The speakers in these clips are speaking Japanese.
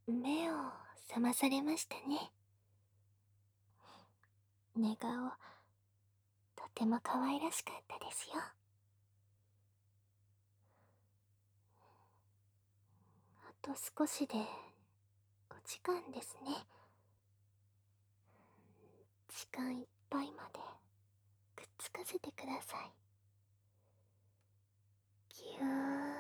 目を覚まされましたね。寝顔、とても可愛らしかったですよ。あと少しで、お時間ですね。時間いっぱいまで、くっつかせてください。ぎゅー。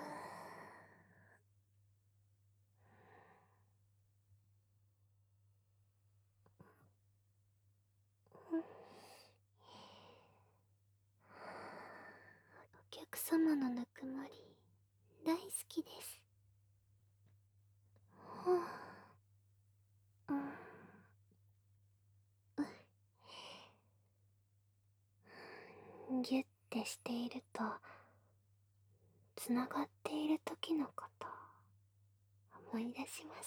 お客様のぬくもり、大好きです。うん。ギュッてしていると、つながっている時のこと思い出します。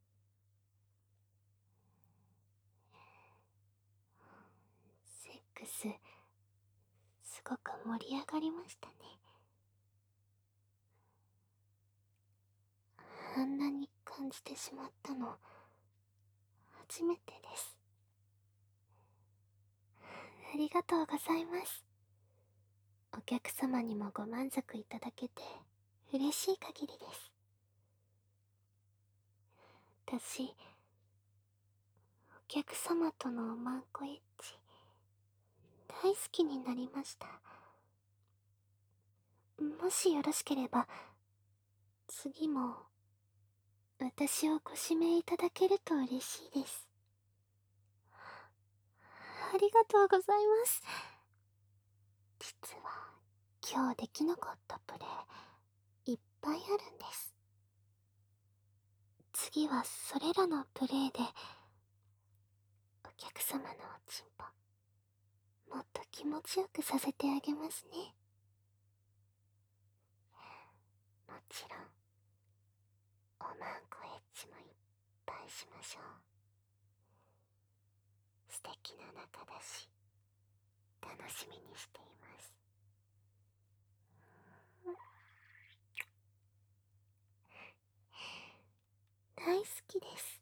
セックス、すごく盛り上がりましたね。あんなに感じてしまったの、初めてです。ありがとうございます。お客様にもご満足いただけて嬉しい限りです。私、お客様とのおまんこエッチ、大好きになりました。もしよろしければ、次も、私をご指名いただけると嬉しいです。ありがとうございます。実は、今日できなかったプレイ、いっぱいあるんです。次はそれらのプレイで、お客様のおちんぽ、もっと気持ちよくさせてあげますね。もちろん、おまんこエッチもいっぱいしましょう。素敵な仲だし、楽しみにしています。大好きです。